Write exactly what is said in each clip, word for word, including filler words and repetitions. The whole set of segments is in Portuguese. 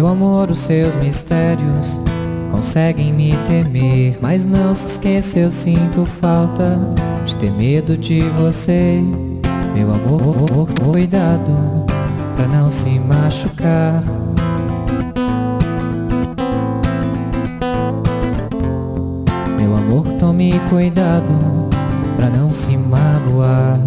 Meu amor, os seus mistérios conseguem me temer, mas não se esqueça, eu sinto falta de ter medo de você. Meu amor, cuidado pra não se machucar. Meu amor, tome cuidado pra não se magoar.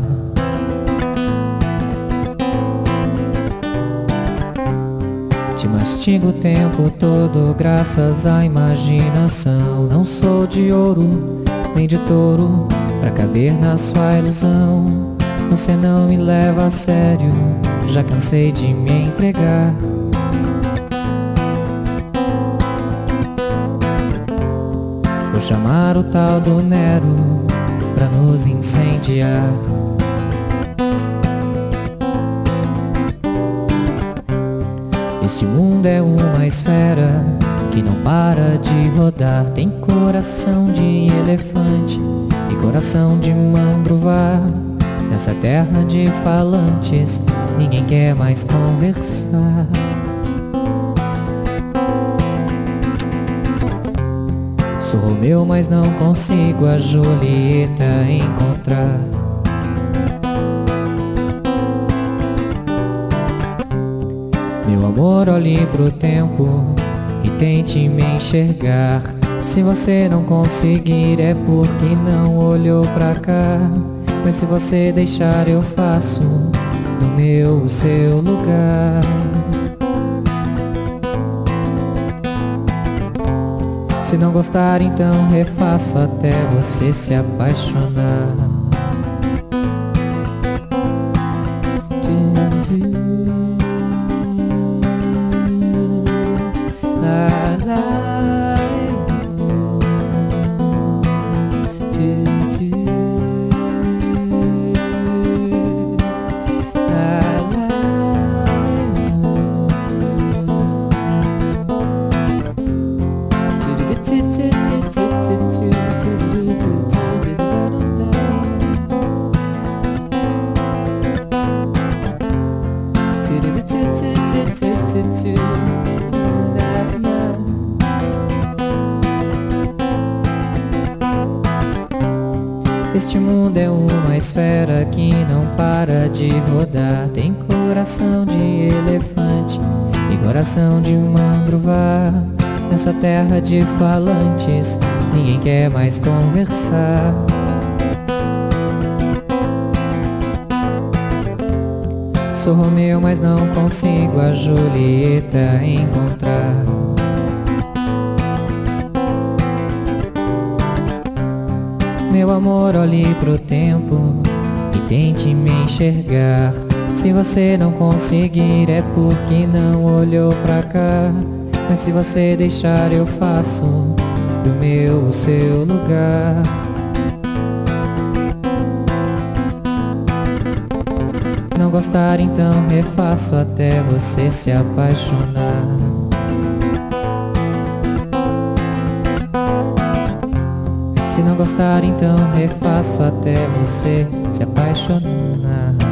Te mastigo o tempo todo graças à imaginação. Não sou de ouro, nem de touro pra caber na sua ilusão. Você não me leva a sério, já cansei de me entregar. Vou chamar o tal do Nero pra nos incendiar. Este mundo é uma esfera que não para de rodar. Tem coração de elefante e coração de mandruvar. Nessa terra de falantes, ninguém quer mais conversar. Sou Romeu, mas não consigo a Julieta encontrar. Meu amor, olhe pro tempo e tente me enxergar. Se você não conseguir é porque não olhou pra cá. Mas se você deixar eu faço no meu o seu lugar. Se não gostar então refaço até você se apaixonar. Este mundo é uma esfera que não para de rodar. Tem coração de elefante e coração de mandruvar. Nessa terra de falantes, ninguém quer mais conversar. Sou Romeu, mas não consigo a Julieta encontrar. Meu amor, olhe pro tempo e tente me enxergar. Se você não conseguir é porque não olhou pra cá. Mas se você deixar eu faço do meu o seu lugar. Não gostar então refaço até você se apaixonar. Se não gostar então refaço até você se apaixonar.